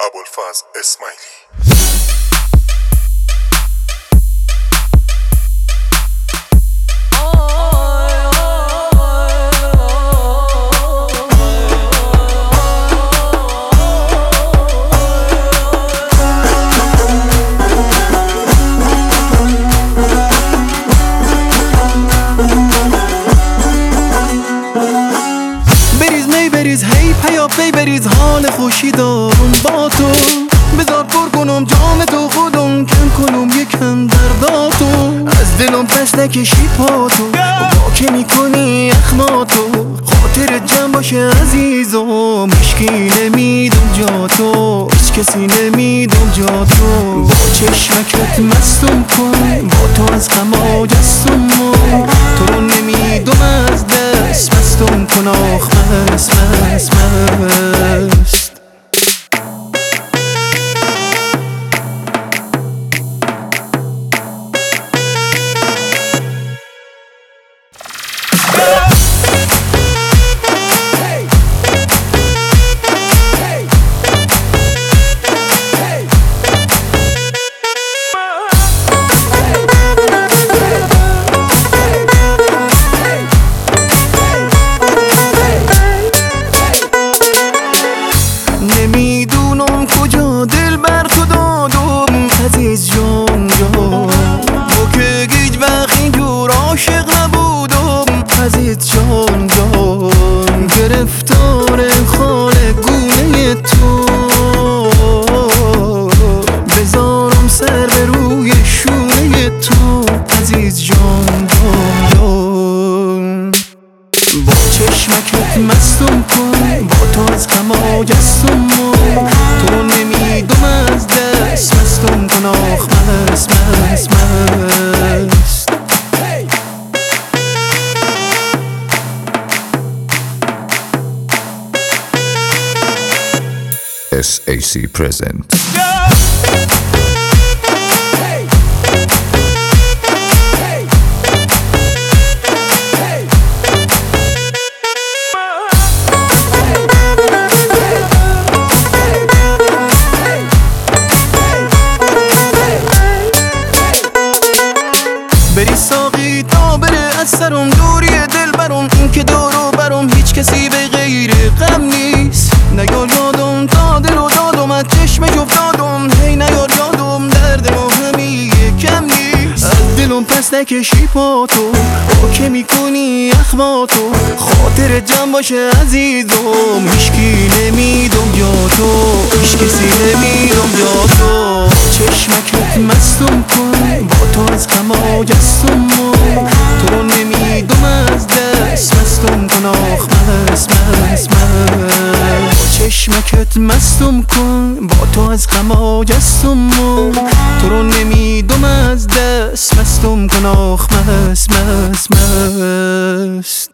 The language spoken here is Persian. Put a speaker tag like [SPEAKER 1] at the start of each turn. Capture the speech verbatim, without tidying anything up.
[SPEAKER 1] ابوالفضل اسماعیلی.
[SPEAKER 2] بریز هی پیاپی بریز حال خوشی دارم با تو، بذار پر کنم جام تو خودم، کم کنم یکم درداتو، از دلم پس نکشی پاتو، با که میکنی اخماتو، خاطر جمع باشه عزیزم، هیچکی نمیدم جا تو، هیچ کسی نمیدم جا تو، با چشمکت مستم کن، با تو از غم آجستم من، تو رو نمیدم از دست مستم کن، آخ مست مست مست. نمیدونم کجا دل بر تو دادم عزیز جان جان، با که هیچ وقت اینجور عاشق نبودم عزیز جان جان، گرفتار خال گونه تو، بذارم سر به روی شونه تو عزیز جان جان جان، با چشمکت مستم کن، با تو از غم آجستم من، تو رو نمیدم از دست مستم کن، آخ مست مست مست.
[SPEAKER 3] اس ای سی present.
[SPEAKER 2] بری ساقی تا بره از سرم دوری دل برم، این که دورو برم هیچ کسی به غیر غم نیست، نیار یادم تا دل و دادم از چشم جفت دادم، هی نیار یادم درد ما همی کم نیست، از دلم پس نکشی پاتو، با که میکنی اخماتو، خاطر جمع باشه عزیزم، هیچکی نمیدم جا تو، هیچ کسی نمیدم جا تو، چشمکت مستم کن، با تو از غم آجستم من، تو رو نمیدم از دست مستم کن، آخ مست مست مست. چشمکت مستم کن، با تو از غم آجستم من، تو رو نمیدم از دست مستم کن، آخ مست مست مست.